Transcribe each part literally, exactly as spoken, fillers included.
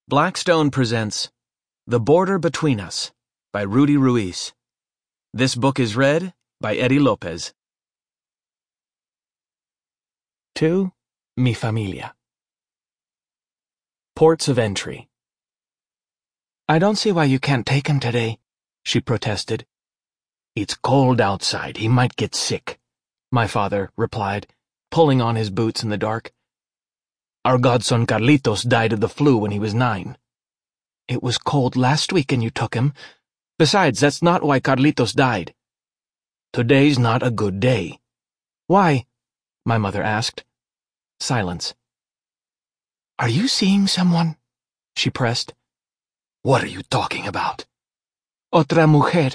Blackstone presents The Border Between Us by Rudy Ruiz. This book is read by Eddie Lopez. To Mi Familia. Ports of Entry. "I don't see why you can't take him today," she protested. "It's cold outside. He might get sick," my father replied, pulling on his boots in the dark. "Our godson Carlitos died of the flu when he was nine." "It was cold last week and you took him. Besides, that's not why Carlitos died." "Today's not a good day." "Why?" my mother asked. Silence. "Are you seeing someone?" she pressed. "What are you talking about?" "Otra mujer."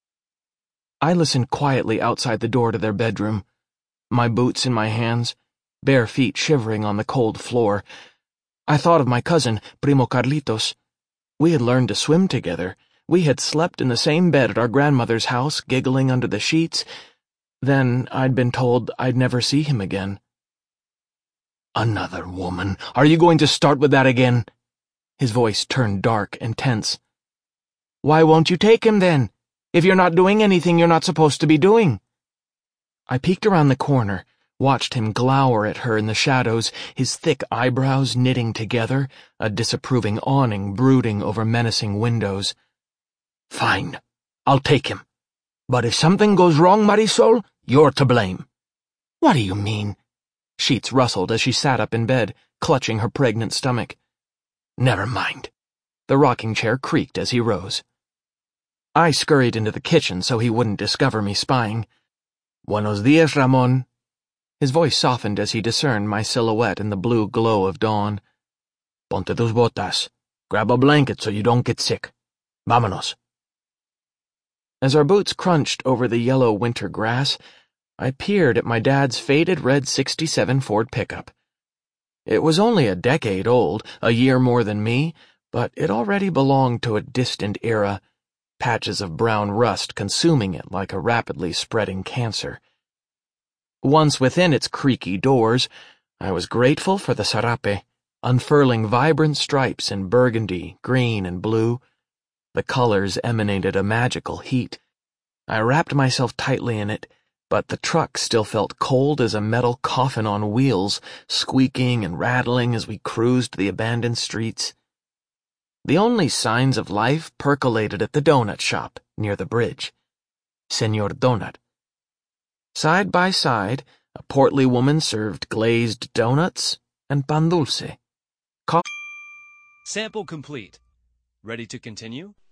I listened quietly outside the door to their bedroom, my boots in my hands, bare feet shivering on the cold floor. I thought of my cousin, Primo Carlitos. We had learned to swim together. We had slept in the same bed at our grandmother's house, giggling under the sheets. Then I'd been told I'd never see him again. "Another woman? Are you going to start with that again?" His voice turned dark and tense. "Why won't you take him then? If you're not doing anything you're not supposed to be doing." I peeked around the corner, watched him glower at her in the shadows, his thick eyebrows knitting together, a disapproving awning brooding over menacing windows. "Fine, I'll take him. But if something goes wrong, Marisol, you're to blame." "What do you mean?" Sheets rustled as she sat up in bed, clutching her pregnant stomach. "Never mind." The rocking chair creaked as he rose. I scurried into the kitchen so he wouldn't discover me spying. "Buenos dias, Ramon." His voice softened as he discerned my silhouette in the blue glow of dawn. "Ponte tus botas. Grab a blanket so you don't get sick. Vámonos." As our boots crunched over the yellow winter grass, I peered at my dad's faded red sixty-seven Ford pickup. It was only a decade old, a year more than me, but it already belonged to a distant era, patches of brown rust consuming it like a rapidly spreading cancer. Once within its creaky doors, I was grateful for the sarape, unfurling vibrant stripes in burgundy, green, and blue. The colors emanated a magical heat. I wrapped myself tightly in it, but the truck still felt cold as a metal coffin on wheels, squeaking and rattling as we cruised the abandoned streets. The only signs of life percolated at the donut shop near the bridge. Senor Donut. Side by side, a portly woman served glazed donuts and pan dulce. Co- Sample complete. Ready to continue?